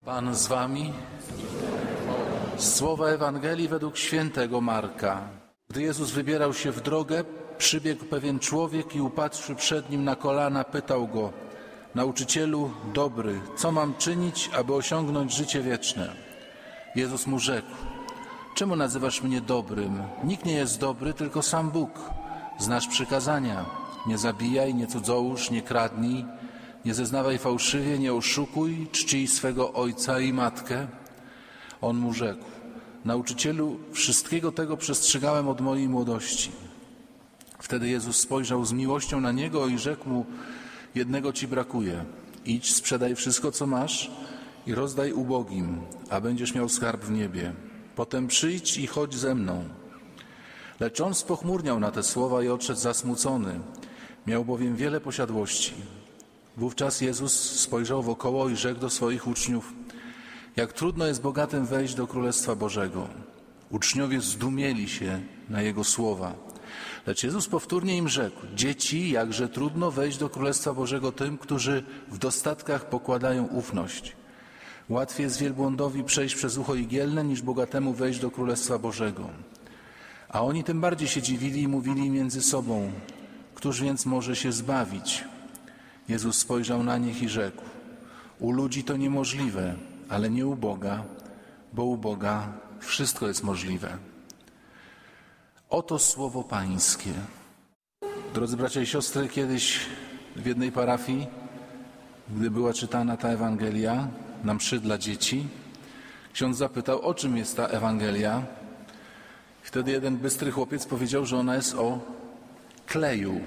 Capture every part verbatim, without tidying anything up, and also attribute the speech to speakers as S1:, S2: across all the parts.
S1: Pan z wami. Słowa Ewangelii według świętego Marka. Gdy Jezus wybierał się w drogę, przybiegł pewien człowiek i upadłszy przed nim na kolana, pytał go: Nauczycielu dobry, co mam czynić, aby osiągnąć życie wieczne? Jezus mu rzekł: Czemu nazywasz mnie dobrym? Nikt nie jest dobry, tylko sam Bóg. Znasz przykazania: nie zabijaj, nie cudzołóż, nie kradnij, nie zeznawaj fałszywie, nie oszukuj, czcij swego ojca i matkę. On mu rzekł: Nauczycielu, wszystkiego tego przestrzegałem od mojej młodości. Wtedy Jezus spojrzał z miłością na niego i rzekł mu: Jednego ci brakuje. Idź, sprzedaj wszystko, co masz i rozdaj ubogim, a będziesz miał skarb w niebie. Potem przyjdź i chodź ze mną. Lecz on spochmurniał na te słowa i odszedł zasmucony. Miał bowiem wiele posiadłości. Wówczas Jezus spojrzał wokoło i rzekł do swoich uczniów: Jak trudno jest bogatym wejść do Królestwa Bożego. Uczniowie zdumieli się na Jego słowa. Lecz Jezus powtórnie im rzekł: Dzieci, jakże trudno wejść do Królestwa Bożego tym, którzy w dostatkach pokładają ufność. Łatwiej jest wielbłądowi przejść przez ucho igielne, niż bogatemu wejść do Królestwa Bożego. A oni tym bardziej się dziwili i mówili między sobą: Któż więc może się zbawić? Jezus spojrzał na nich i rzekł: U ludzi to niemożliwe, ale nie u Boga, bo u Boga wszystko jest możliwe. Oto słowo Pańskie. Drodzy bracia i siostry, kiedyś w jednej parafii, gdy była czytana ta Ewangelia na mszy dla dzieci, ksiądz zapytał, o czym jest ta Ewangelia. Wtedy jeden bystry chłopiec powiedział, że ona jest o kleju.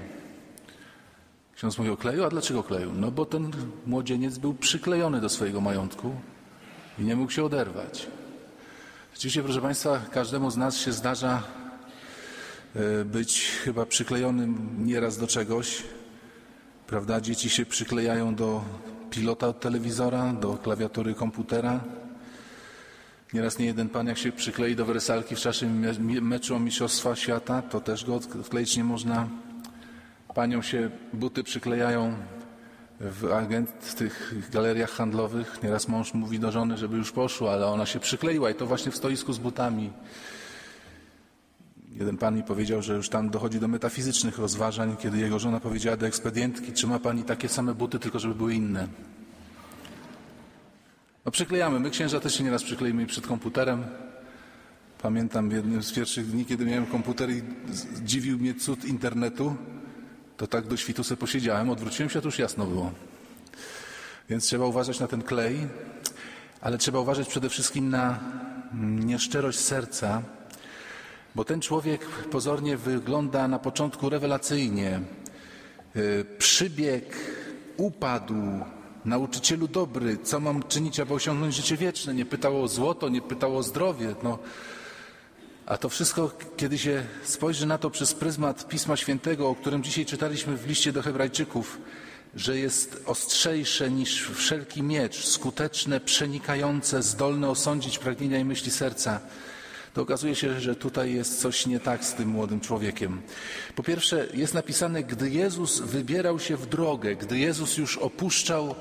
S1: Ksiądz mówił: o kleju? A dlaczego kleju? No bo ten młodzieniec był przyklejony do swojego majątku i nie mógł się oderwać. Rzeczywiście, proszę Państwa, każdemu z nas się zdarza być chyba przyklejonym nieraz do czegoś. Prawda? Dzieci się przyklejają do pilota od telewizora, do klawiatury komputera. Nieraz nie jeden pan, jak się przyklei do wersalki w czasie meczu o Mistrzostwa Świata, to też go odkleić nie można. Paniom się buty przyklejają w agent w tych galeriach handlowych. Nieraz mąż mówi do żony, żeby już poszła, ale ona się przykleiła i to właśnie w stoisku z butami. Jeden pan mi powiedział, że już tam dochodzi do metafizycznych rozważań, kiedy jego żona powiedziała do ekspedientki: czy ma pani takie same buty, tylko żeby były inne? No przyklejamy. My, księża, też się nieraz przykleimy przed komputerem. Pamiętam jednym z pierwszych dni, kiedy miałem komputer i dziwił mnie cud internetu, to tak do świtu se posiedziałem, odwróciłem się, to już jasno było. Więc trzeba uważać na ten klej, ale trzeba uważać przede wszystkim na nieszczerość serca, bo ten człowiek pozornie wygląda na początku rewelacyjnie. Przybiegł, upadł: Nauczycielu dobry, co mam czynić, aby osiągnąć życie wieczne? Nie pytał o złoto, nie pytał o zdrowie. No. A to wszystko, kiedy się spojrzy na to przez pryzmat Pisma Świętego, o którym dzisiaj czytaliśmy w liście do Hebrajczyków, że jest ostrzejsze niż wszelki miecz, skuteczne, przenikające, zdolne osądzić pragnienia i myśli serca, to okazuje się, że tutaj jest coś nie tak z tym młodym człowiekiem. Po pierwsze, jest napisane, gdy Jezus wybierał się w drogę, gdy Jezus już opuszczał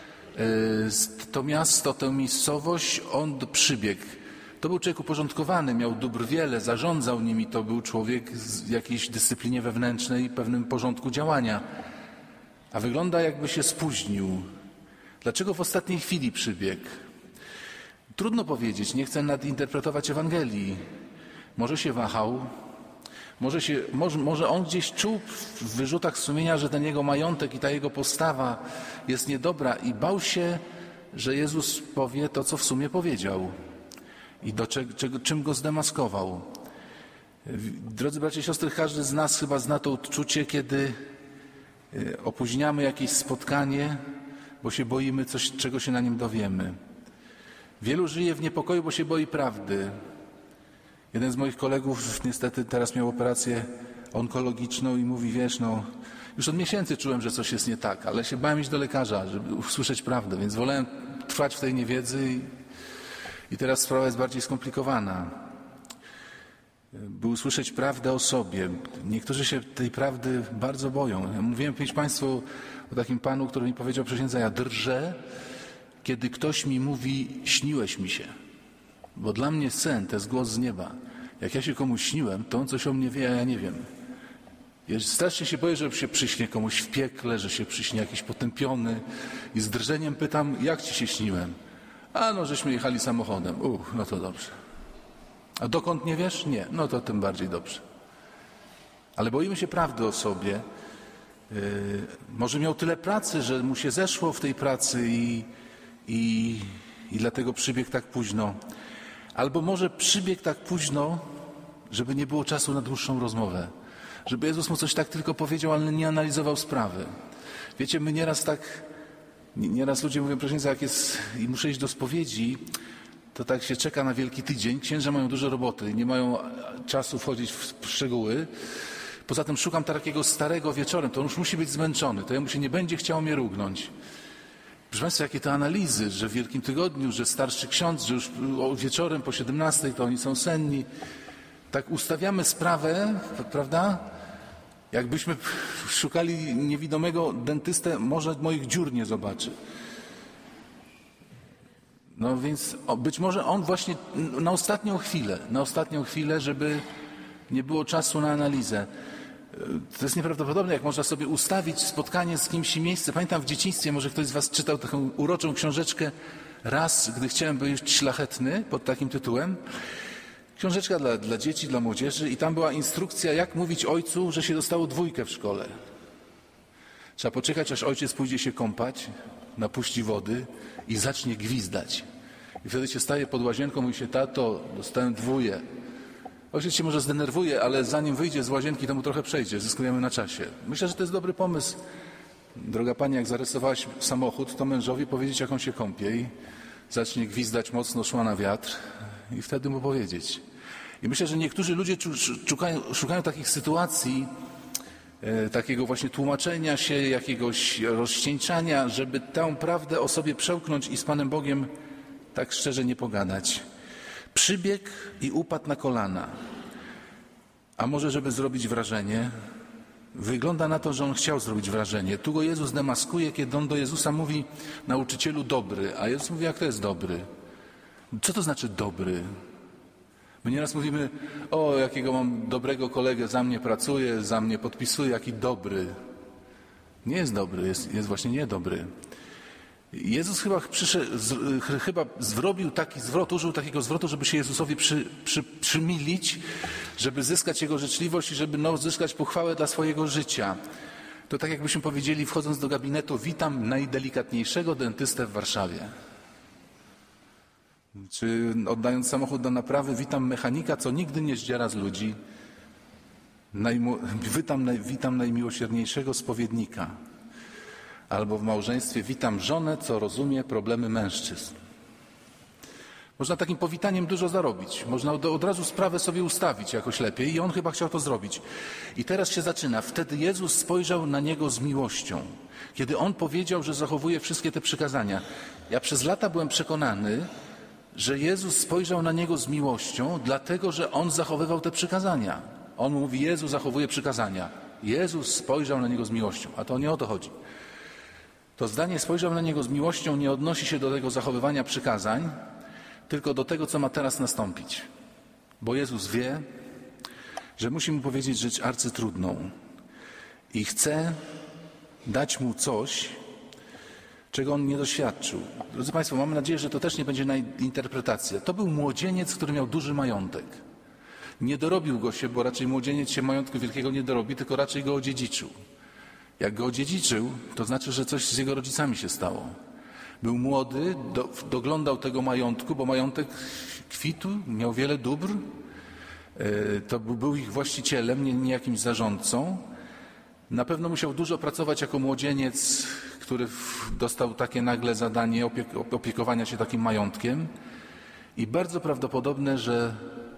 S1: y, to miasto, tę miejscowość, on przybiegł. To był człowiek uporządkowany, miał dóbr wiele, zarządzał nimi, to był człowiek z jakiejś dyscyplinie wewnętrznej i pewnym porządku działania. A wygląda, jakby się spóźnił. Dlaczego w ostatniej chwili przybiegł? Trudno powiedzieć, nie chcę nadinterpretować Ewangelii. Może się wahał, może, się, może, może on gdzieś czuł w wyrzutach sumienia, że ten jego majątek i ta jego postawa jest niedobra i bał się, że Jezus powie to, co w sumie powiedział i do czego, czego, czym go zdemaskował. Drodzy bracia i siostry, każdy z nas chyba zna to odczucie, kiedy opóźniamy jakieś spotkanie, bo się boimy coś, czego się na nim dowiemy. Wielu żyje w niepokoju, bo się boi prawdy. Jeden z moich kolegów niestety teraz miał operację onkologiczną i mówi: wiesz, no już od miesięcy czułem, że coś jest nie tak, ale się bałem iść do lekarza, żeby usłyszeć prawdę, więc wolałem trwać w tej niewiedzy i, i teraz sprawa jest bardziej skomplikowana. By usłyszeć prawdę o sobie. Niektórzy się tej prawdy bardzo boją. Ja mówiłem kiedyś Państwu o takim panu, który mi powiedział: przysiędza, ja drżę, kiedy ktoś mi mówi, śniłeś mi się. Bo dla mnie sen to jest głos z nieba. Jak ja się komuś śniłem, to on coś o mnie wie, a ja nie wiem. Strasznie się boję, że się przyśnie komuś w piekle, że się przyśnie jakiś potępiony i z drżeniem pytam, jak ci się śniłem? A no, żeśmy jechali samochodem. Uch, no to dobrze. A dokąd nie wiesz? Nie. No to tym bardziej dobrze. Ale boimy się prawdy o sobie. Yy, może miał tyle pracy, że mu się zeszło w tej pracy i, i, i dlatego przybiegł tak późno. Albo może przybiegł tak późno, żeby nie było czasu na dłuższą rozmowę. Żeby Jezus mu coś tak tylko powiedział, ale nie analizował sprawy. Wiecie, my nieraz tak, nieraz ludzie mówią, proszę, jak jest i muszę iść do spowiedzi, to tak się czeka na Wielki Tydzień. Księża mają dużo roboty i nie mają czasu wchodzić w szczegóły. Poza tym szukam takiego starego wieczorem, to on już musi być zmęczony, to jemu się nie będzie chciało mnie rógnąć. Proszę Państwa, jakie to analizy, że w Wielkim Tygodniu, że starszy ksiądz, że już wieczorem po siedemnastej to oni są senni. Tak ustawiamy sprawę, prawda? Jakbyśmy szukali niewidomego dentystę, może moich dziur nie zobaczy. No więc być może on właśnie na ostatnią chwilę, na ostatnią chwilę, żeby nie było czasu na analizę. To jest nieprawdopodobne, jak można sobie ustawić spotkanie z kimś i miejsce. Pamiętam w dzieciństwie, może ktoś z was czytał taką uroczą książeczkę Raz, gdy chciałem być szlachetny, pod takim tytułem. Książeczka dla, dla dzieci, dla młodzieży i tam była instrukcja, jak mówić ojcu, że się dostało dwójkę w szkole. Trzeba poczekać, aż ojciec pójdzie się kąpać, napuści wody i zacznie gwizdać. I wtedy się staje pod łazienką i mówi się, tato, dostałem dwóję. Ojciec się może zdenerwuje, ale zanim wyjdzie z łazienki, to mu trochę przejdzie, zyskujemy na czasie. Myślę, że to jest dobry pomysł. Droga pani, jak zarysowałaś samochód, to mężowi powiedzieć, jak on się kąpie i zacznie gwizdać mocno, szła na wiatr i wtedy mu powiedzieć. I myślę, że niektórzy ludzie szukają, szukają takich sytuacji, e, takiego właśnie tłumaczenia się, jakiegoś rozcieńczania, żeby tę prawdę o sobie przełknąć i z Panem Bogiem tak szczerze nie pogadać. Przybiegł i upadł na kolana. A może, żeby zrobić wrażenie? Wygląda na to, że on chciał zrobić wrażenie. Tu go Jezus demaskuje, kiedy on do Jezusa mówi, nauczycielu dobry. A Jezus mówi, jak to jest dobry? Co to znaczy dobry? My nieraz mówimy, o, jakiego mam dobrego kolegę, za mnie pracuje, za mnie podpisuje, jaki dobry. Nie jest dobry, jest, jest właśnie niedobry. Jezus chyba, przyszedł, z, chyba zrobił taki zwrot, użył takiego zwrotu, żeby się Jezusowi przy, przy, przymilić, żeby zyskać Jego życzliwość i żeby no, zyskać pochwałę dla swojego życia. To tak jakbyśmy powiedzieli, wchodząc do gabinetu, witam najdelikatniejszego dentystę w Warszawie. Czy oddając samochód do naprawy, witam mechanika, co nigdy nie zdziera z ludzi. Najmu, witam, naj, witam najmiłosierniejszego spowiednika. Albo w małżeństwie witam żonę, co rozumie problemy mężczyzn. Można takim powitaniem dużo zarobić. Można od, od razu sprawę sobie ustawić jakoś lepiej i on chyba chciał to zrobić. I teraz się zaczyna. Wtedy Jezus spojrzał na niego z miłością. Kiedy on powiedział, że zachowuje wszystkie te przykazania. Ja przez lata byłem przekonany, że Jezus spojrzał na niego z miłością, dlatego, że on zachowywał te przykazania. On mówi, Jezus zachowuje przykazania. Jezus spojrzał na niego z miłością, a to nie o to chodzi. To zdanie spojrzał na niego z miłością nie odnosi się do tego zachowywania przykazań, tylko do tego, co ma teraz nastąpić. Bo Jezus wie, że musi mu powiedzieć rzecz arcytrudną i chce dać mu coś, czego on nie doświadczył. Drodzy Państwo, mamy nadzieję, że to też nie będzie na interpretację. To był młodzieniec, który miał duży majątek. Nie dorobił go się, bo raczej młodzieniec się majątku wielkiego nie dorobi, tylko raczej go odziedziczył. Jak go odziedziczył, to znaczy, że coś z jego rodzicami się stało. Był młody, do, doglądał tego majątku, bo majątek kwitł, miał wiele dóbr. Yy, to był ich właścicielem, nie, nie jakimś zarządcą. Na pewno musiał dużo pracować jako młodzieniec, który dostał takie nagle zadanie opiek- opiekowania się takim majątkiem. I bardzo prawdopodobne, że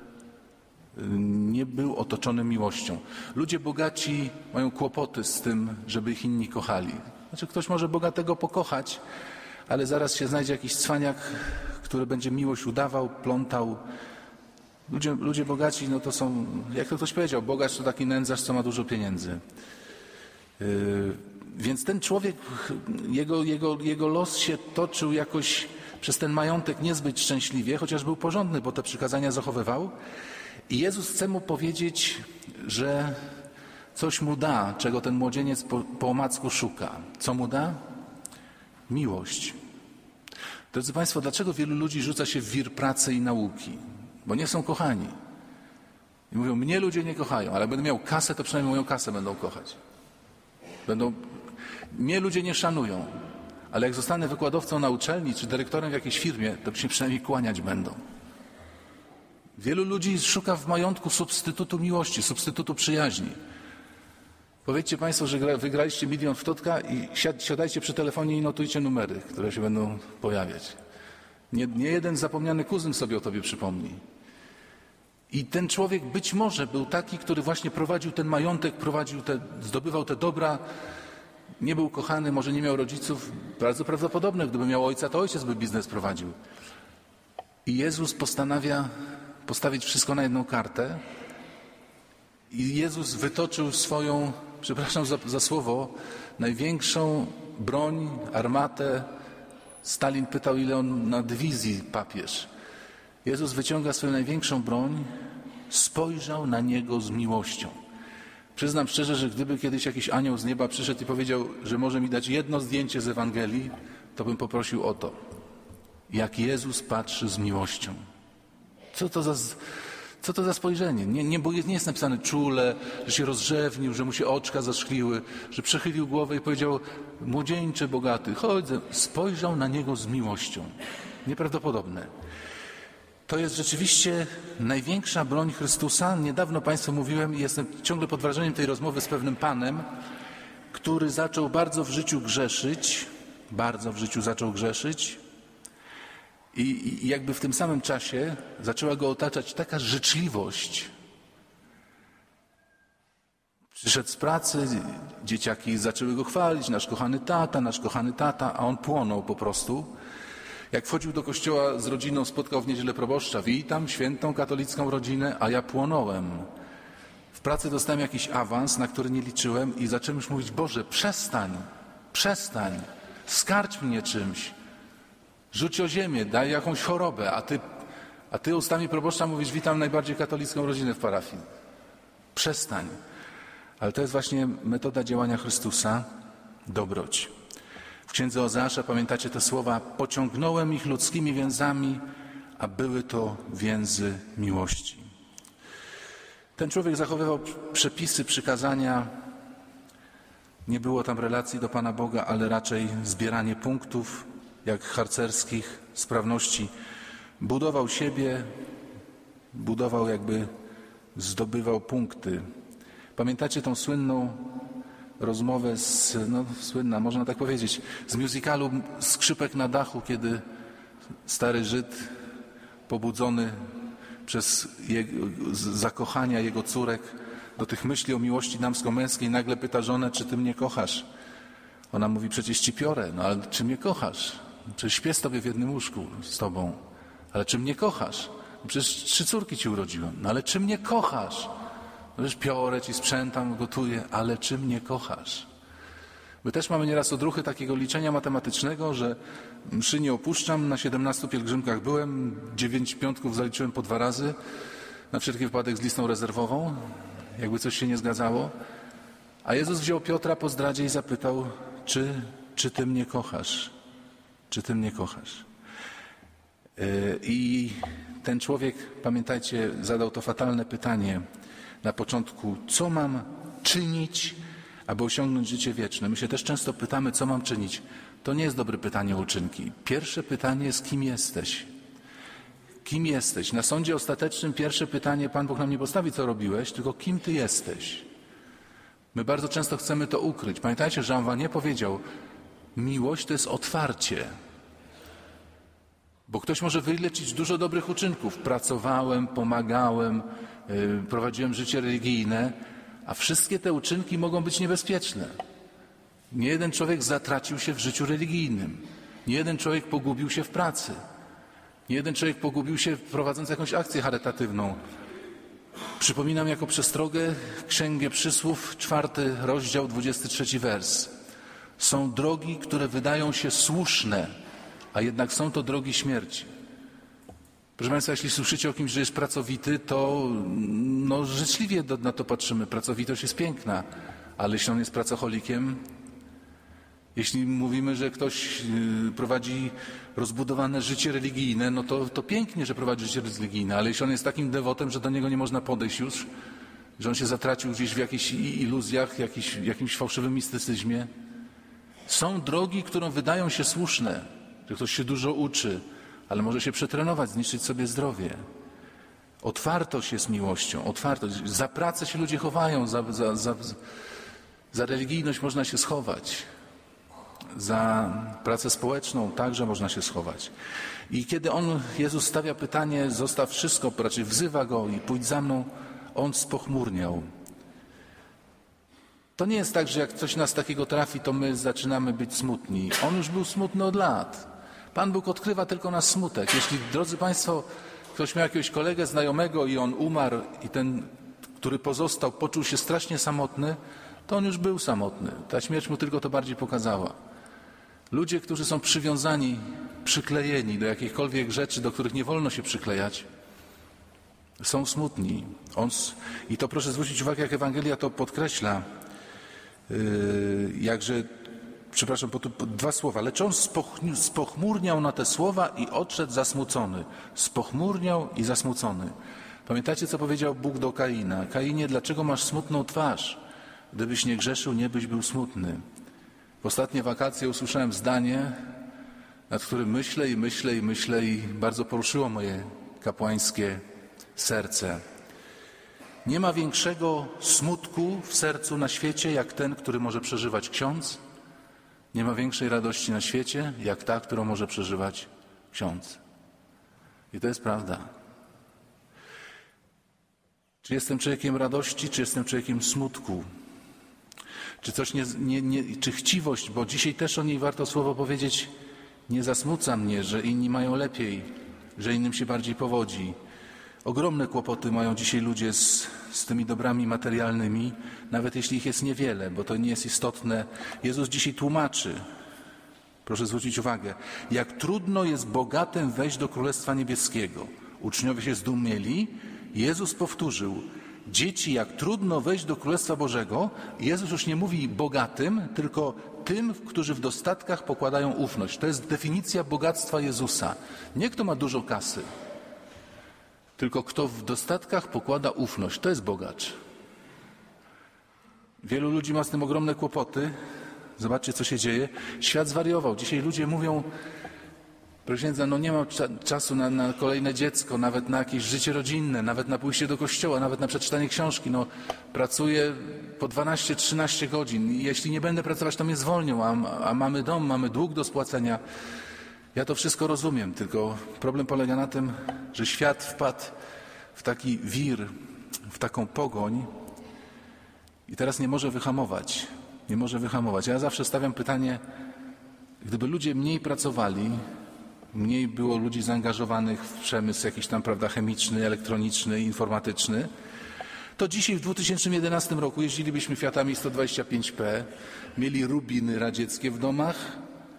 S1: nie był otoczony miłością. Ludzie bogaci mają kłopoty z tym, żeby ich inni kochali. Znaczy, ktoś może bogatego pokochać, ale zaraz się znajdzie jakiś cwaniak, który będzie miłość udawał, plątał. Ludzie, ludzie bogaci, no to są, jak to ktoś powiedział, bogacz to taki nędzarz, co ma dużo pieniędzy. Yy, Więc ten człowiek, jego, jego, jego los się toczył jakoś przez ten majątek niezbyt szczęśliwie, chociaż był porządny, bo te przykazania zachowywał. I Jezus chce mu powiedzieć, że coś mu da, czego ten młodzieniec po, po omacku szuka. Co mu da? Miłość. Drodzy Państwo, dlaczego wielu ludzi rzuca się w wir pracy i nauki? Bo nie są kochani. I mówią, mnie ludzie nie kochają, ale będę miał kasę, to przynajmniej moją kasę będą kochać. Będą... Mnie ludzie nie szanują, ale jak zostanę wykładowcą na uczelni czy dyrektorem w jakiejś firmie, to się przynajmniej kłaniać będą. Wielu ludzi szuka w majątku substytutu miłości, substytutu przyjaźni. Powiedzcie Państwo, że wygraliście milion w Totka i siadajcie przy telefonie i notujcie numery, które się będą pojawiać. Nie, nie jeden zapomniany kuzyn sobie o tobie przypomni. I ten człowiek być może był taki, który właśnie prowadził ten majątek, prowadził te, zdobywał te dobra, nie był kochany, może nie miał rodziców. Bardzo prawdopodobne, gdyby miał ojca, to ojciec by biznes prowadził. I Jezus postanawia postawić wszystko na jedną kartę. I Jezus wytoczył swoją, przepraszam za, za słowo, największą broń, armatę. Stalin pytał, ile on na dywizji papież. Jezus wyciąga swoją największą broń, spojrzał na niego z miłością. Przyznam szczerze, że gdyby kiedyś jakiś anioł z nieba przyszedł i powiedział, że może mi dać jedno zdjęcie z Ewangelii, to bym poprosił o to. Jak Jezus patrzy z miłością. Co to za, co to za spojrzenie? Nie, nie, bo nie jest napisane czule, że się rozrzewnił, że mu się oczka zaszkliły, że przechylił głowę i powiedział, młodzieńcze, bogaty, chodź. Spojrzał na niego z miłością. Nieprawdopodobne. To jest rzeczywiście największa broń Chrystusa. Niedawno Państwu mówiłem i jestem ciągle pod wrażeniem tej rozmowy z pewnym panem, który zaczął bardzo w życiu grzeszyć, bardzo w życiu zaczął grzeszyć i, i jakby w tym samym czasie zaczęła go otaczać taka życzliwość. Przyszedł z pracy, dzieciaki zaczęły go chwalić, nasz kochany tata, nasz kochany tata, a on płonął po prostu. Jak wchodził do kościoła z rodziną, spotkał w niedzielę proboszcza. Witam świętą katolicką rodzinę, a ja płonąłem. W pracy dostałem jakiś awans, na który nie liczyłem i zacząłem już mówić, Boże, przestań, przestań, skarć mnie czymś, rzuć o ziemię, daj jakąś chorobę, a ty, a ty ustami proboszcza mówisz, witam najbardziej katolicką rodzinę w parafii. Przestań. Ale to jest właśnie metoda działania Chrystusa, dobroć. W księdze Ozeasza pamiętacie te słowa, pociągnąłem ich ludzkimi więzami, a były to więzy miłości. Ten człowiek zachowywał przepisy, przykazania. Nie było tam relacji do Pana Boga, ale raczej zbieranie punktów, jak harcerskich, sprawności. Budował siebie, budował jakby, zdobywał punkty. Pamiętacie tą słynną rozmowę z, no słynna, można tak powiedzieć, z musicalu Skrzypek na dachu, kiedy stary Żyd, pobudzony przez jego, zakochania jego córek do tych myśli o miłości damsko-męskiej, nagle pyta żonę, czy ty mnie kochasz? Ona mówi, przecież ci piorę, no ale czy mnie kochasz? Przecież śpię z tobie w jednym łóżku z tobą, ale czy mnie kochasz? Przecież trzy córki ci urodziłem, no ale czy mnie kochasz? No przecież piorę ci, sprzątam, gotuję, ale czy mnie kochasz? My też mamy nieraz odruchy takiego liczenia matematycznego, że mszy nie opuszczam, na siedemnastu pielgrzymkach byłem, dziewięć piątków zaliczyłem po dwa razy, na wszelki wypadek z listą rezerwową, jakby coś się nie zgadzało. A Jezus wziął Piotra po zdradzie i zapytał, czy, czy ty mnie kochasz? Czy ty mnie kochasz? I ten człowiek, pamiętajcie, zadał to fatalne pytanie na początku, co mam czynić, aby osiągnąć życie wieczne. My się też często pytamy, co mam czynić. To nie jest dobre pytanie o uczynki. Pierwsze pytanie jest, kim jesteś? Kim jesteś? Na sądzie ostatecznym pierwsze pytanie Pan Bóg nam nie postawi, co robiłeś, tylko kim ty jesteś? My bardzo często chcemy to ukryć. Pamiętajcie, że Jean Vanier powiedział, miłość to jest otwarcie. Bo ktoś może wylecić dużo dobrych uczynków. Pracowałem, pomagałem, yy, prowadziłem życie religijne, a wszystkie te uczynki mogą być niebezpieczne. Nie jeden człowiek zatracił się w życiu religijnym. Nie jeden człowiek pogubił się w pracy. Nie jeden człowiek pogubił się prowadząc jakąś akcję charytatywną. Przypominam jako przestrogę Księgę Przysłów, czwarty rozdział, dwudziesty trzeci wers. Są drogi, które wydają się słuszne, a jednak są to drogi śmierci. Proszę Państwa, jeśli słyszycie o kimś, że jest pracowity, to no, życzliwie do, na to patrzymy. Pracowitość jest piękna, ale jeśli on jest pracocholikiem, jeśli mówimy, że ktoś yy, prowadzi rozbudowane życie religijne, no to, to pięknie, że prowadzi życie religijne, ale jeśli on jest takim dewotem, że do niego nie można podejść już, że on się zatracił gdzieś w jakichś iluzjach, jakiś, jakimś fałszywym mistycyzmie. Są drogi, które wydają się słuszne, że ktoś się dużo uczy, ale może się przetrenować, zniszczyć sobie zdrowie. Otwartość jest miłością, otwartość. Za pracę się ludzie chowają, za, za, za, za religijność można się schować. Za pracę społeczną także można się schować. I kiedy on, Jezus stawia pytanie, zostaw wszystko, raczej wzywa go i pójdź za mną, on spochmurniał. To nie jest tak, że jak coś nas takiego trafi, to my zaczynamy być smutni. On już był smutny od lat. Pan Bóg odkrywa tylko nasz smutek. Jeśli, drodzy Państwo, ktoś miał jakiegoś kolegę, znajomego i on umarł i ten, który pozostał, poczuł się strasznie samotny, to on już był samotny. Ta śmierć mu tylko to bardziej pokazała. Ludzie, którzy są przywiązani, przyklejeni do jakichkolwiek rzeczy, do których nie wolno się przyklejać, są smutni. On, I to proszę zwrócić uwagę, jak Ewangelia to podkreśla. Yy, jakże, przepraszam, po, po, dwa słowa. Lecz on spochmurniał na te słowa i odszedł zasmucony. Spochmurniał i zasmucony. Pamiętacie, co powiedział Bóg do Kaina? Kainie, dlaczego masz smutną twarz? Gdybyś nie grzeszył, nie byś był smutny. W ostatnie wakacje usłyszałem zdanie, nad którym myślę i myślę i myślę i bardzo poruszyło moje kapłańskie serce. Nie ma większego smutku w sercu na świecie, jak ten, który może przeżywać ksiądz. Nie ma większej radości na świecie, jak ta, którą może przeżywać ksiądz. I to jest prawda. Czy jestem człowiekiem radości, czy jestem człowiekiem smutku? Czy coś nie, nie, nie, czy chciwość, bo dzisiaj też o niej warto słowo powiedzieć, nie zasmuca mnie, że inni mają lepiej, że innym się bardziej powodzi. Ogromne kłopoty mają dzisiaj ludzie z, z tymi dobrami materialnymi, nawet jeśli ich jest niewiele, bo to nie jest istotne. Jezus dzisiaj tłumaczy, proszę zwrócić uwagę, jak trudno jest bogatym wejść do Królestwa Niebieskiego. Uczniowie się zdumieli, Jezus powtórzył, dzieci, jak trudno wejść do Królestwa Bożego. Jezus już nie mówi bogatym, tylko tym, którzy w dostatkach pokładają ufność. To jest definicja bogactwa Jezusa. Nie kto ma dużo kasy, tylko kto w dostatkach pokłada ufność. To jest bogacz. Wielu ludzi ma z tym ogromne kłopoty. Zobaczcie, co się dzieje. Świat zwariował. Dzisiaj ludzie mówią, proszę księdza, no nie mam cza- czasu na, na kolejne dziecko, nawet na jakieś życie rodzinne, nawet na pójście do kościoła, nawet na przeczytanie książki. No, pracuję po dwanaście trzynaście godzin i jeśli nie będę pracować, to mnie zwolnią, a, a mamy dom, mamy dług do spłacenia. Ja to wszystko rozumiem, tylko problem polega na tym, że świat wpadł w taki wir, w taką pogoń i teraz nie może wyhamować. Nie może wyhamować. Ja zawsze stawiam pytanie, gdyby ludzie mniej pracowali, mniej było ludzi zaangażowanych w przemysł jakiś tam, prawda, chemiczny, elektroniczny, informatyczny, to dzisiaj w dwa tysiące jedenastym roku jeździlibyśmy Fiatami sto dwadzieścia pięć P, mieli rubiny radzieckie w domach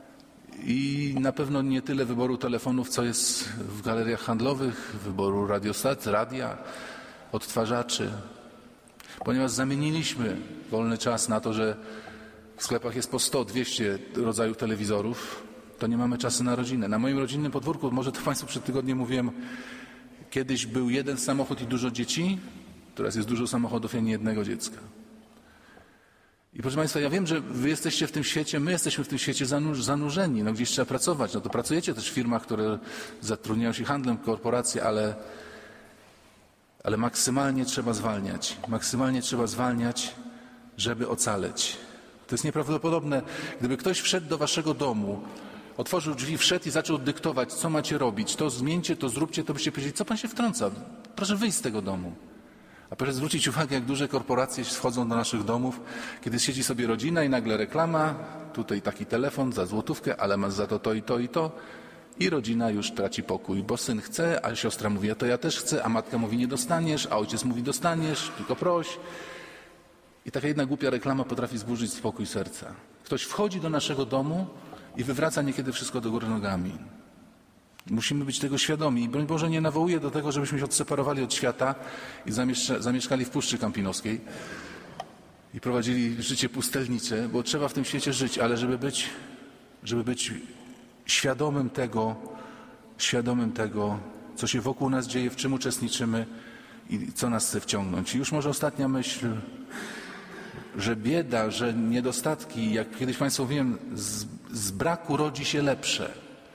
S1: i na pewno nie tyle wyboru telefonów, co jest w galeriach handlowych, wyboru radiostacji, radia, odtwarzaczy. Ponieważ zamieniliśmy wolny czas na to, że w sklepach jest po sto dwieście rodzajów telewizorów, to nie mamy czasu na rodzinę. Na moim rodzinnym podwórku, może to Państwu przed tygodniem mówiłem, kiedyś był jeden samochód i dużo dzieci, teraz jest dużo samochodów i ani jednego dziecka. I proszę Państwa, ja wiem, że Wy jesteście w tym świecie, my jesteśmy w tym świecie zanurzeni, no gdzieś trzeba pracować. No to pracujecie też w firmach, które zatrudniają się handlem, korporacje, ale, ale maksymalnie trzeba zwalniać. Maksymalnie trzeba zwalniać, żeby ocaleć. To jest nieprawdopodobne. Gdyby ktoś wszedł do Waszego domu, otworzył drzwi, wszedł i zaczął dyktować, co macie robić, to zmieńcie, to zróbcie, to byście powiedzieli, co Pan się wtrąca? Proszę wyjść z tego domu. A proszę zwrócić uwagę, jak duże korporacje wchodzą do naszych domów, kiedy siedzi sobie rodzina i nagle reklama, tutaj taki telefon za złotówkę, ale masz za to to i to i to. I rodzina już traci pokój, bo syn chce, a siostra mówi, a to ja też chcę, a matka mówi, nie dostaniesz, a ojciec mówi, dostaniesz, tylko proś. I taka jedna głupia reklama potrafi zburzyć spokój serca. Ktoś wchodzi do naszego domu i wywraca niekiedy wszystko do góry nogami. Musimy być tego świadomi. I broń Boże, nie nawołuję do tego, żebyśmy się odseparowali od świata i zamieszka- zamieszkali w Puszczy Kampinoskiej i prowadzili życie pustelnicze, bo trzeba w tym świecie żyć, ale żeby być, żeby być świadomym tego, świadomym tego, co się wokół nas dzieje, w czym uczestniczymy i co nas chce wciągnąć. I już może ostatnia myśl, że bieda, że niedostatki, jak kiedyś Państwu mówiłem, z, z braku rodzi się lepsze.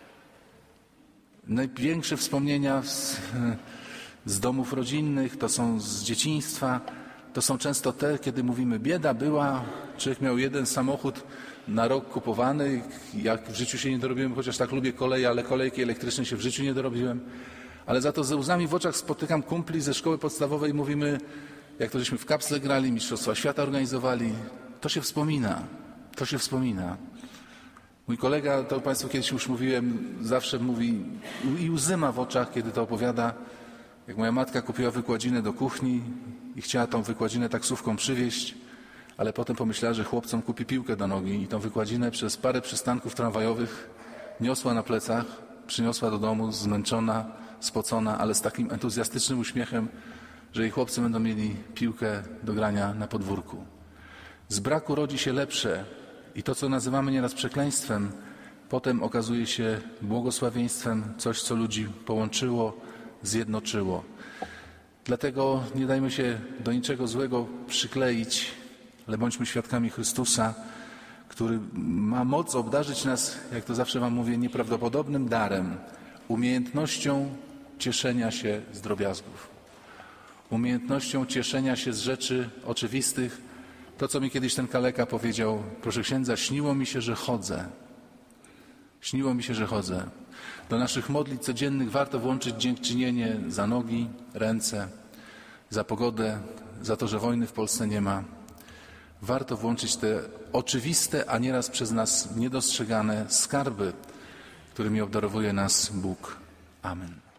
S1: Największe wspomnienia z, z domów rodzinnych, to są z dzieciństwa, to są często te, kiedy mówimy, bieda była, człowiek miał jeden samochód na rok kupowany, jak w życiu się nie dorobiłem, chociaż tak lubię koleje, ale kolejki elektryczne się w życiu nie dorobiłem, ale za to ze łzami w oczach spotykam kumpli ze szkoły podstawowej i mówimy, jak to żeśmy w kapsle grali, Mistrzostwa Świata organizowali, to się wspomina, to się wspomina. Mój kolega, to Państwu kiedyś już mówiłem, zawsze mówi i łzy ma w oczach, kiedy to opowiada, jak moja matka kupiła wykładzinę do kuchni i chciała tą wykładzinę taksówką przywieźć, ale potem pomyślała, że chłopcom kupi piłkę do nogi i tą wykładzinę przez parę przystanków tramwajowych niosła na plecach, przyniosła do domu zmęczona, spocona, ale z takim entuzjastycznym uśmiechem, że jej chłopcy będą mieli piłkę do grania na podwórku. Z braku rodzi się lepsze i to, co nazywamy nieraz przekleństwem, potem okazuje się błogosławieństwem, coś, co ludzi połączyło, zjednoczyło. Dlatego nie dajmy się do niczego złego przykleić, ale bądźmy świadkami Chrystusa, który ma moc obdarzyć nas, jak to zawsze wam mówię, nieprawdopodobnym darem, umiejętnością cieszenia się z drobiazgów, umiejętnością cieszenia się z rzeczy oczywistych. To, co mi kiedyś ten kaleka powiedział, proszę księdza, śniło mi się, że chodzę. Śniło mi się, że chodzę. Do naszych modlitw codziennych warto włączyć dziękczynienie za nogi, ręce, za pogodę, za to, że wojny w Polsce nie ma. Warto włączyć te oczywiste, a nieraz przez nas niedostrzegane skarby, którymi obdarowuje nas Bóg. Amen.